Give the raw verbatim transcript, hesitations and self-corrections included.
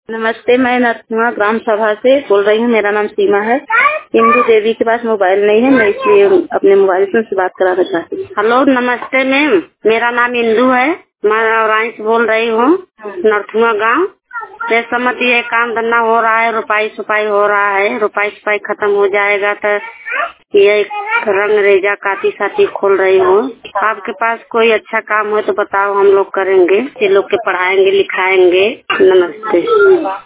नमस्ते, मैं नरसिंहा ग्राम सभा से बोल रही हूँ। मेरा नाम सीमा है। इंदू देवी के पास मोबाइल नहीं है, मैं इसलिए अपने मोबाइल से उनसे बात कराना चाहती हूँ। हेलो, नमस्ते मैम, मेरा नाम इंदू है। मैं औराई से बोल रही हूँ, नरसिंहा गाँव। ये समझ ये काम धंधा हो रहा है, रुपाई सुपाई हो रहा है। रुपाई सुपाई खत्म हो जाएगा तो ये रंग रेजा काटी साटी खोल रही हूँ। आपके पास कोई अच्छा काम हो तो बताओ, हम लोग करेंगे। ये लोग के पढ़ाएंगे लिखाएंगे। नमस्ते।